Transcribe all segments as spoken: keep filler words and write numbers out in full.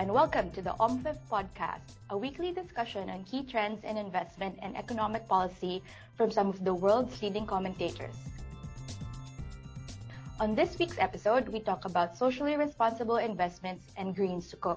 and welcome to the OMFIF podcast, a weekly discussion on key trends in investment and economic policy from some of the world's leading commentators. On this week's episode, we talk about socially responsible investments and green sukuk.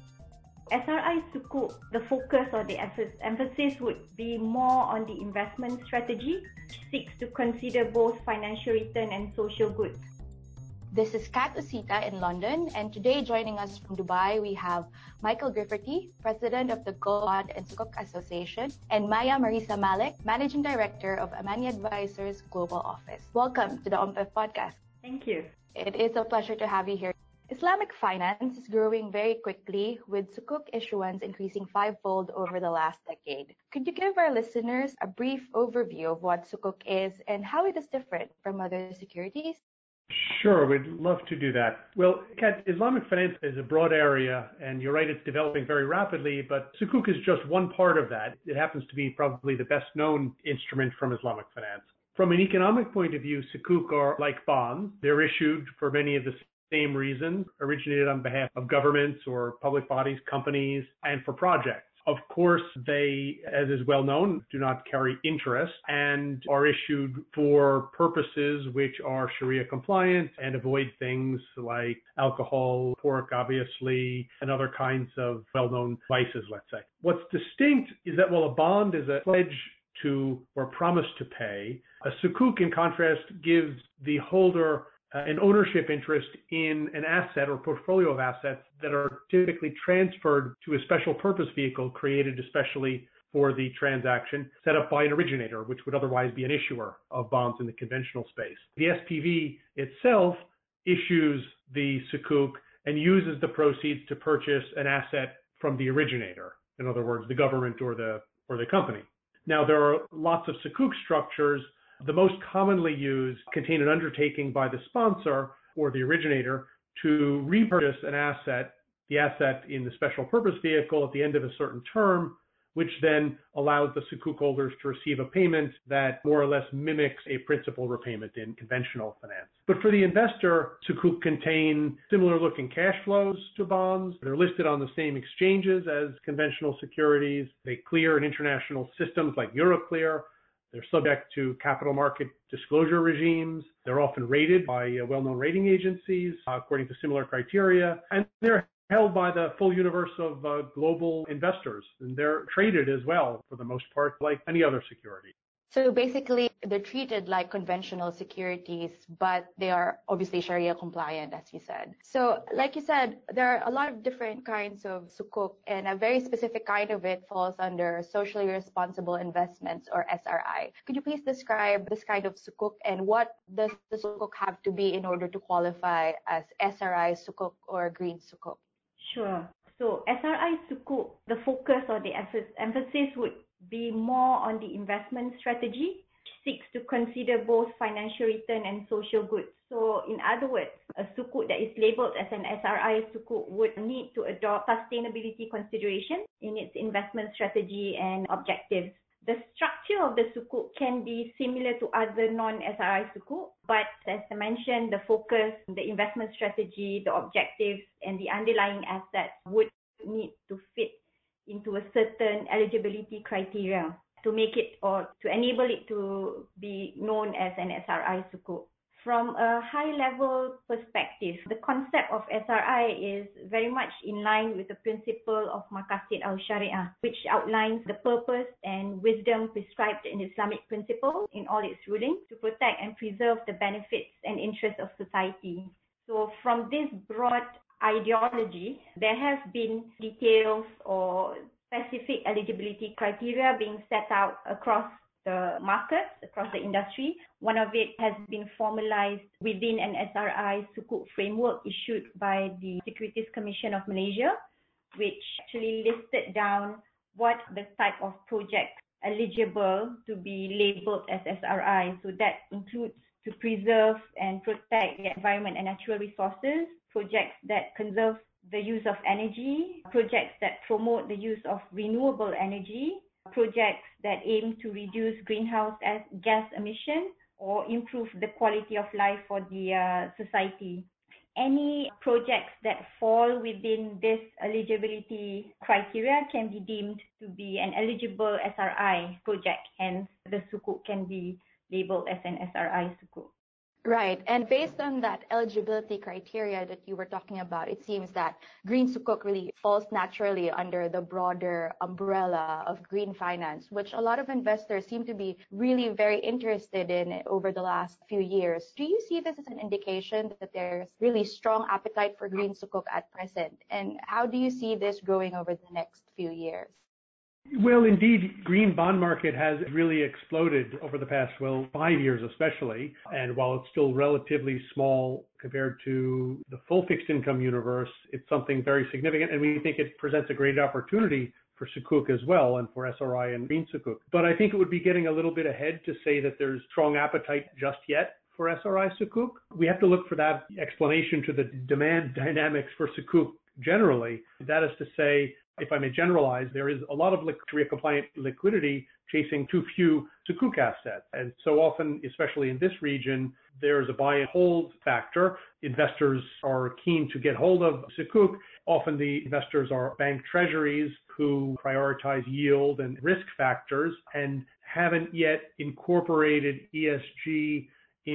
S R I Sukuk, the focus or the emphasis would be more on the investment strategy, which seeks to consider both financial return and social goods. This is Kat Usita in London, and today joining us from Dubai, we have Michael Grifferty, President of the Gold Bond and Sukuk Association, and Maya Marisa Malik, Managing Director of Amani Advisors Global Office. Welcome to the OMFIF podcast. Thank you. It is a pleasure to have you here. Islamic finance is growing very quickly, with sukuk issuance increasing fivefold over the last decade. Could you give our listeners a brief overview of what sukuk is and how it is different from other securities? Sure, we'd love to do that. Well, Kat, Islamic finance is a broad area, and you're right, it's developing very rapidly, but sukuk is just one part of that. It happens to be probably the best known instrument from Islamic finance. From an economic point of view, sukuk are like bonds. They're issued for many of the same reasons, originated on behalf of governments or public bodies, companies, and for projects. Of course, they, as is well known, do not carry interest and are issued for purposes which are Sharia compliant and avoid things like alcohol, pork, obviously, and other kinds of well-known vices, let's say. What's distinct is that while a bond is a pledge to or promise to pay, a sukuk, in contrast, gives the holder Uh, an ownership interest in an asset or portfolio of assets that are typically transferred to a special purpose vehicle created especially for the transaction, set up by an originator, which would otherwise be an issuer of bonds in the conventional space. The S P V itself issues the sukuk and uses the proceeds to purchase an asset from the originator, in other words, the government or the or the company. Now, there are lots of sukuk structures. The most commonly used contain an undertaking by the sponsor or the originator to repurchase an asset, the asset in the special purpose vehicle at the end of a certain term, which then allows the sukuk holders to receive a payment that more or less mimics a principal repayment in conventional finance. But for the investor, sukuk contain similar looking cash flows to bonds. They're listed on the same exchanges as conventional securities. They clear in international systems like Euroclear. They're subject to capital market disclosure regimes. They're often rated by uh, well-known rating agencies uh, according to similar criteria. And they're held by the full universe of uh, global investors. And they're traded as well, for the most part, like any other security. So basically, they're treated like conventional securities, but they are obviously Sharia compliant, as you said. So like you said, there are a lot of different kinds of sukuk, and a very specific kind of it falls under socially responsible investments, or S R I. Could you please describe this kind of sukuk and what does the sukuk have to be in order to qualify as S R I sukuk or green sukuk? Sure. So S R I Sukuk, the focus or the emphasis would be more on the investment strategy, which seeks to consider both financial return and social goods. So in other words, a sukuk that is labeled as an S R I sukuk would need to adopt sustainability consideration in its investment strategy and objectives. The structure of the sukuk can be similar to other non-S R I sukuk, but as I mentioned, the focus, the investment strategy, the objectives, and the underlying assets would need to fit into a certain eligibility criteria to make it or to enable it to be known as an S R I sukuk. From a high-level perspective, the concept of S R I is very much in line with the principle of Maqasid al-Shari'ah, which outlines the purpose and wisdom prescribed in Islamic principle in all its rulings to protect and preserve the benefits and interests of society. So from this broad ideology, there have been details or specific eligibility criteria being set out across the markets, across the industry. One of it has been formalized within an S R I sukuk framework issued by the Securities Commission of Malaysia, which actually listed down what the type of project eligible to be labeled as S R I. So that includes to preserve and protect the environment and natural resources, projects that conserve the use of energy, projects that promote the use of renewable energy, projects that aim to reduce greenhouse gas emission or improve the quality of life for the uh, society. any projects that fall within this eligibility criteria can be deemed to be an eligible S R I project. Hence, the sukuk can be labeled as an S R I sukuk. Right. And based on that eligibility criteria that you were talking about, it seems that green sukuk really falls naturally under the broader umbrella of green finance, which a lot of investors seem to be really very interested in over the last few years. Do you see this as an indication that there's really strong appetite for green sukuk at present? And how do you see this growing over the next few years? Well, indeed, green bond market has really exploded over the past, well, five years especially. And while it's still relatively small compared to the full fixed income universe, it's something very significant. And we think it presents a great opportunity for sukuk as well, and for S R I and green sukuk. But I think it would be getting a little bit ahead to say that there's strong appetite just yet for S R I sukuk. We have to look for that explanation to the demand dynamics for sukuk generally. That is to say, if I may generalize, there is a lot of Sharia-compliant liquidity chasing too few sukuk assets. And so often, especially in this region, there's a buy and hold factor. Investors are keen to get hold of sukuk. Often the investors are bank treasuries who prioritize yield and risk factors and haven't yet incorporated E S G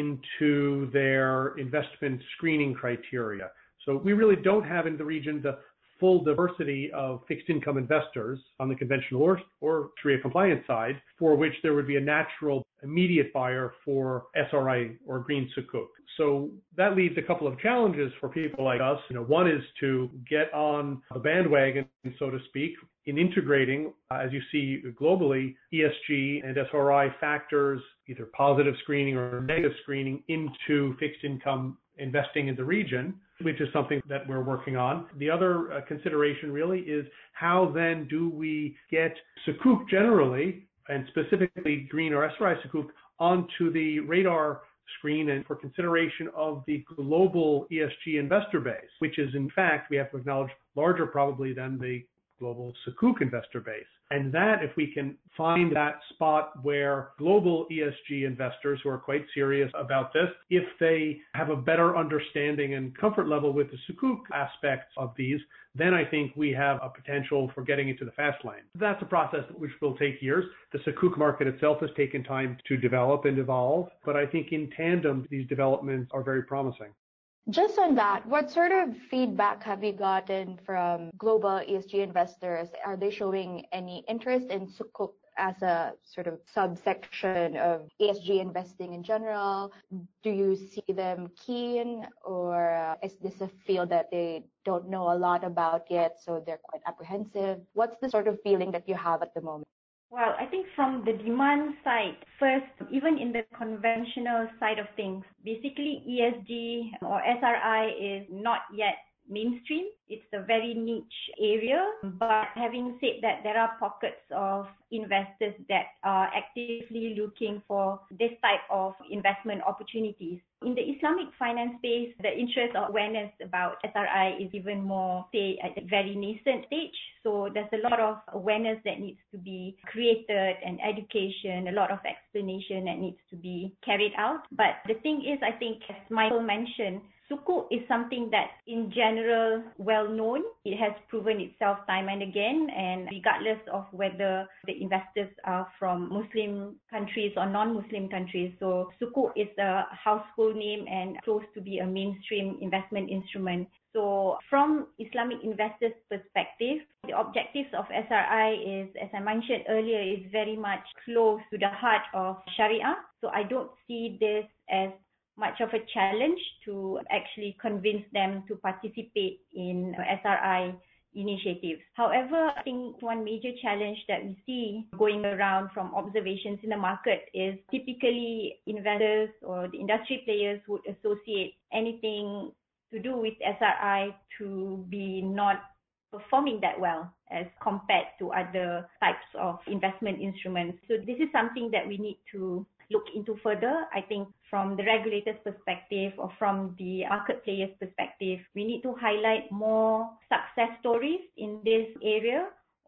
into their investment screening criteria. So we really don't have in the region the full diversity of fixed income investors on the conventional or, or Sharia compliant side, for which there would be a natural immediate buyer for S R I or green sukuk. So that leaves a couple of challenges for people like us. You know, one is to get on the bandwagon, so to speak, in integrating, uh, as you see globally, E S G and S R I factors, either positive screening or negative screening, into fixed income investing in the region, which is something that we're working on. The other uh, consideration really is how then do we get sukuk generally, and specifically green or S R I sukuk, onto the radar screen and for consideration of the global E S G investor base, which is in fact, we have to acknowledge, larger probably than the global sukuk investor base. And that, if we can find that spot where global E S G investors who are quite serious about this, if they have a better understanding and comfort level with the sukuk aspects of these, then I think we have a potential for getting into the fast lane. That's a process which will take years. The sukuk market itself has taken time to develop and evolve, but I think in tandem, these developments are very promising. Just on that, what sort of feedback have you gotten from global E S G investors? Are they showing any interest in sukuk as a sort of subsection of E S G investing in general? Do you see them keen, or uh, is this a field that they don't know a lot about yet, so they're quite apprehensive? What's the sort of feeling that you have at the moment? Well, I think from the demand side, first, even in the conventional side of things, basically E S G or S R I is not yet mainstream. It's a very niche area. But having said that, there are pockets of investors that are actively looking for this type of investment opportunities. In the Islamic finance space, the interest or awareness about S R I is even more, say, at a very nascent stage. So there's a lot of awareness that needs to be created and education, a lot of explanation that needs to be carried out. But the thing is, I think, as Michael mentioned, sukuk is something that in general well known. It has proven itself time and again, and regardless of whether the investors are from Muslim countries or non-Muslim countries. So sukuk is a household name and close to be a mainstream investment instrument. So from Islamic investors' perspective, the objectives of S R I is, as I mentioned earlier, is very much close to the heart of Sharia. So I don't see this as much of a challenge to actually convince them to participate in S R I initiatives. However, I think one major challenge that we see going around from observations in the market is typically investors or the industry players would associate anything to do with S R I to be not performing that well as compared to other types of investment instruments. So this is something that we need to look into further. I think from the regulator's perspective or from the market players' perspective, we need to highlight more success stories in this area,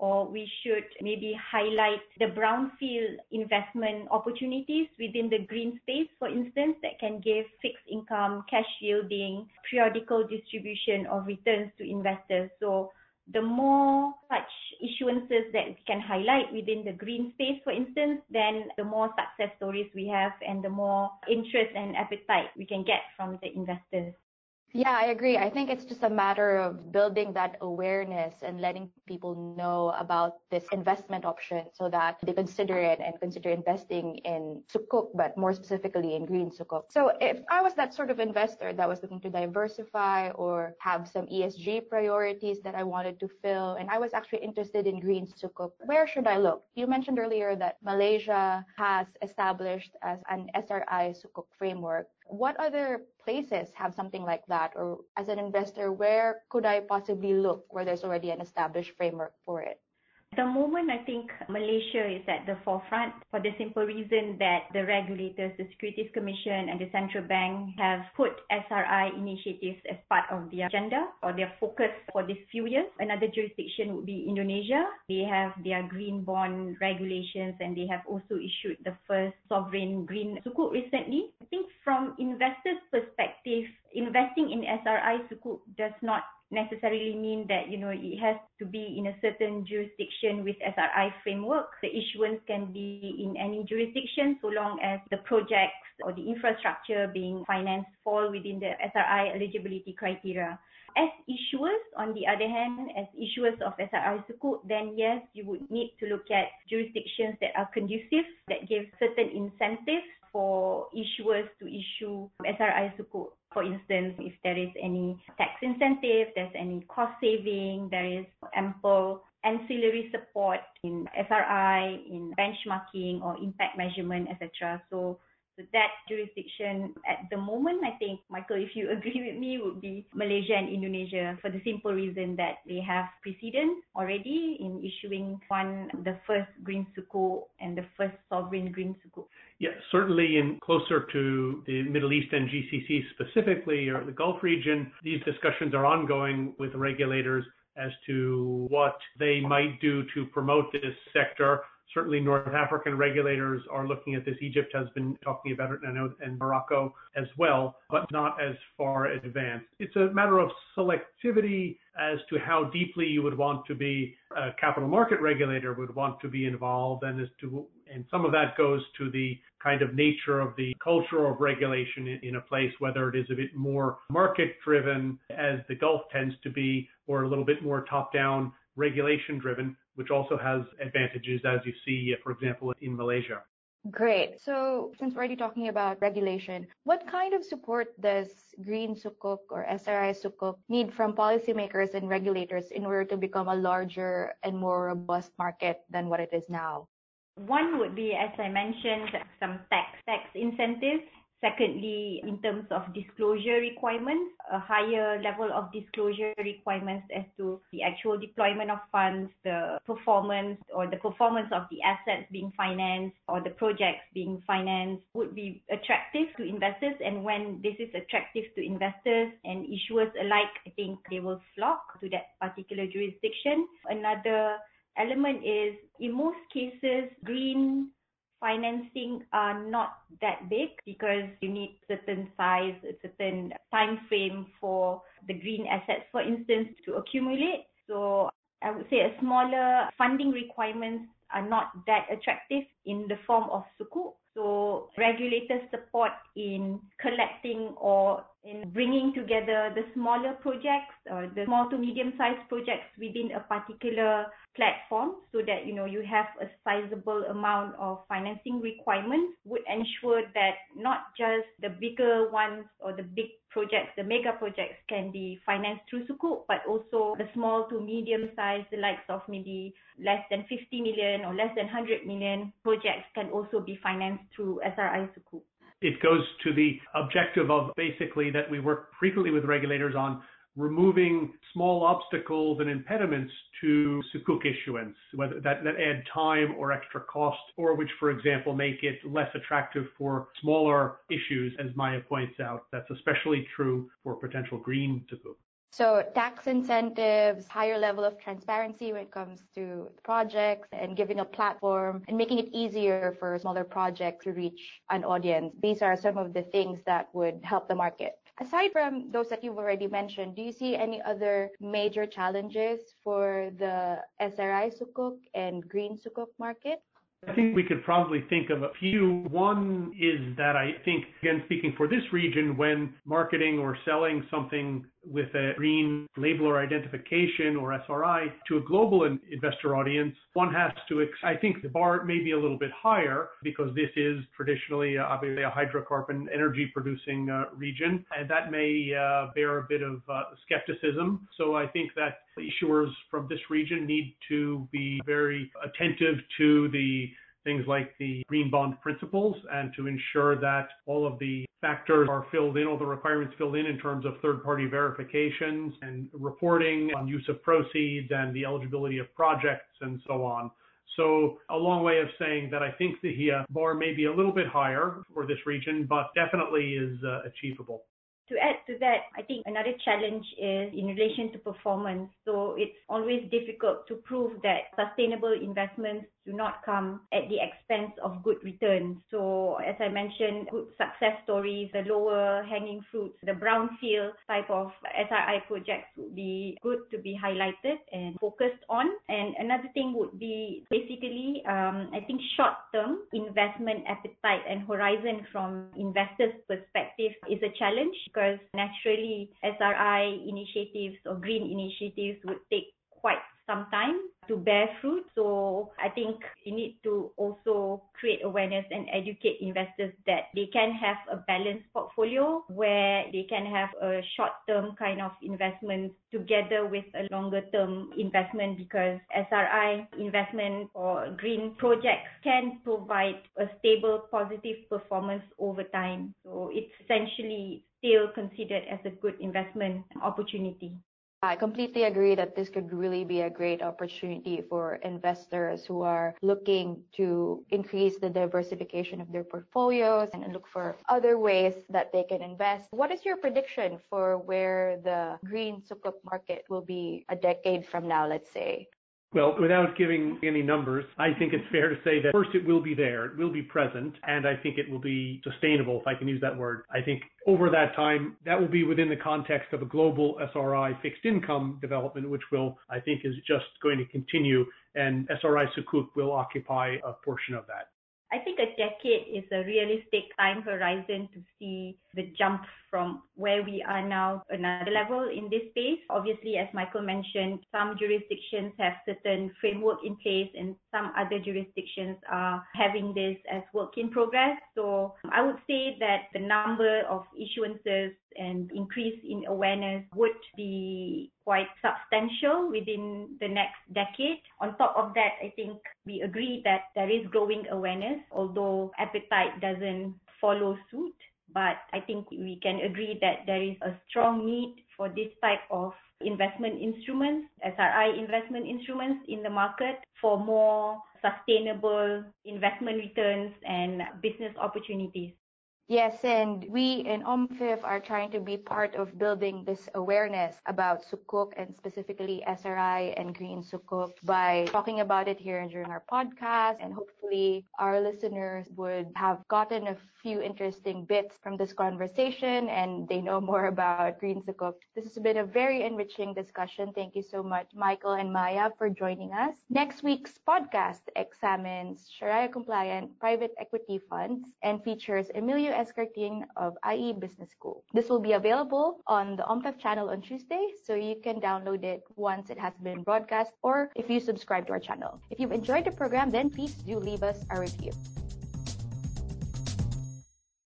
or we should maybe highlight the brownfield investment opportunities within the green space, for instance, that can give fixed income, cash yielding, periodical distribution of returns to investors. So the more such issuances that we can highlight within the green space, for instance, then the more success stories we have and the more interest and appetite we can get from the investors. Yeah, I agree. I think it's just a matter of building that awareness and letting people know about this investment option so that they consider it and consider investing in sukuk, but more specifically in green sukuk. So if I was that sort of investor that was looking to diversify or have some E S G priorities that I wanted to fill, and I was actually interested in green sukuk, where should I look? You mentioned earlier that Malaysia has established as an S R I sukuk framework. What other places have something like that? Or as an investor, where could I possibly look where there's already an established framework for it? At the moment, I think Malaysia is at the forefront for the simple reason that the regulators, the Securities Commission and the Central Bank have put S R I initiatives as part of their agenda or their focus for these few years. Another jurisdiction would be Indonesia. They have their green bond regulations and they have also issued the first sovereign green sukuk recently. I think from investors' perspective, investing in S R I sukuk does not necessarily mean that, you know, it has to be in a certain jurisdiction with S R I framework. The issuance can be in any jurisdiction so long as the projects or the infrastructure being financed fall within the S R I eligibility criteria. As issuers, on the other hand, as issuers of S R I sukuk, then yes, you would need to look at jurisdictions that are conducive, that give certain incentives for issuers to issue S R I sukuk. For instance, if there is any tax incentive, there's any cost saving, there is ample ancillary support in S R I, in benchmarking or impact measurement, et cetera. So, so that jurisdiction at the moment, I think, Michael, if you agree with me, would be Malaysia and Indonesia for the simple reason that they have precedence already in issuing one, the first green sukuk and the first sovereign green sukuk. Yeah, certainly in closer to the Middle East and G C C specifically, or the Gulf region, these discussions are ongoing with regulators as to what they might do to promote this sector. Certainly North African regulators are looking at this. Egypt has been talking about it, I know, and Morocco as well, but not as far advanced. It's a matter of selectivity as to how deeply you would want to be, a capital market regulator would want to be involved, and as to, and some of that goes to the kind of nature of the culture of regulation in, in a place, whether it is a bit more market driven, as the Gulf tends to be, or a little bit more top-down regulation driven, which also has advantages, as you see, for example, in Malaysia. Great. So since we're already talking about regulation, what kind of support does green sukuk or S R I sukuk need from policymakers and regulators in order to become a larger and more robust market than what it is now? One would be, as I mentioned, some tax tax incentives. Secondly, in terms of disclosure requirements, a higher level of disclosure requirements as to the actual deployment of funds, the performance or the performance of the assets being financed or the projects being financed would be attractive to investors. And when this is attractive to investors and issuers alike, I think they will flock to that particular jurisdiction. Another element is, in most cases, green financing are not that big because you need certain size, a certain time frame for the green assets, for instance, to accumulate. So I would say a smaller funding requirements are not that attractive in the form of sukuk. So regulators support in collecting or in bringing together the smaller projects or the small to medium sized projects within a particular platform so that, you know, you have a sizable amount of financing requirements would ensure that not just the bigger ones or the big projects, the mega projects can be financed through sukuk, but also the small to medium sized, the likes of maybe less than fifty million or less than one hundred million projects can also be financed through S R I sukuk. It goes to the objective of basically that we work frequently with regulators on removing small obstacles and impediments to sukuk issuance, whether that, that add time or extra cost, or which, for example, make it less attractive for smaller issues, as Maya points out. That's especially true for potential green sukuk. So tax incentives, higher level of transparency when it comes to projects, and giving a platform and making it easier for smaller projects to reach an audience. These are some of the things that would help the market. Aside from those that you've already mentioned, do you see any other major challenges for the S R I Sukuk and Green Sukuk market? I think we could probably think of a few. One is that I think, again, speaking for this region, when marketing or selling something with a green label or identification or S R I to a global investor audience, one has to, I think the bar may be a little bit higher because this is traditionally uh, obviously a hydrocarbon energy producing uh, region, and that may uh, bear a bit of uh, skepticism. So I think that issuers from this region need to be very attentive to the things like the green bond principles and to ensure that all of the factors are filled in, all the requirements filled in in terms of third-party verifications and reporting on use of proceeds and the eligibility of projects and so on. So a long way of saying that I think the uh, bar may be a little bit higher for this region, but definitely is uh, achievable. To add to that, I think another challenge is in relation to performance. So it's always difficult to prove that sustainable investments do not come at the expense of good returns. So as I mentioned, good success stories, the lower hanging fruits, the brownfield type of S R I projects would be good to be highlighted and focused on. And another thing would be basically, um, I think short-term investment appetite and horizon from investors' perspective is a challenge because naturally S R I initiatives or green initiatives would take quite some time to bear fruit. So I think you need to also create awareness and educate investors that they can have a balanced portfolio where they can have a short-term kind of investment together with a longer-term investment, because S R I investment or green projects can provide a stable, positive performance over time. So it's essentially still considered as a good investment opportunity. I completely agree that this could really be a great opportunity for investors who are looking to increase the diversification of their portfolios and look for other ways that they can invest. What is your prediction for where the green sukuk market will be a decade from now, let's say? Well, without giving any numbers, I think it's fair to say that first it will be there, it will be present, and I think it will be sustainable, if I can use that word. I think over that time, that will be within the context of a global S R I fixed income development, which will, I think, is just going to continue, and S R I Sukuk will occupy a portion of that. I think a decade is a realistic time horizon to see the jump from where we are now another level in this space. Obviously, as Michael mentioned, some jurisdictions have certain framework in place and some other jurisdictions are having this as work in progress. So I would say that the number of issuances and increase in awareness would be quite substantial within the next decade. On top of that, I think we agree that there is growing awareness, although appetite doesn't follow suit. But I think we can agree that there is a strong need for this type of investment instruments, S R I investment instruments in the market for more sustainable investment returns and business opportunities. Yes, and we in OMFIF are trying to be part of building this awareness about sukuk and specifically S R I and green sukuk by talking about it here during our podcast, and hopefully our listeners would have gotten a few interesting bits from this conversation and they know more about green sukuk. This has been a very enriching discussion. Thank you so much, Michael and Maya, for joining us. Next week's podcast examines Sharia compliant private equity funds and features Emilio Escartin of I E Business School. This will be available on the OMFIF channel on Tuesday, so you can download it once it has been broadcast or if you subscribe to our channel. If you've enjoyed the program, then please do leave us a review.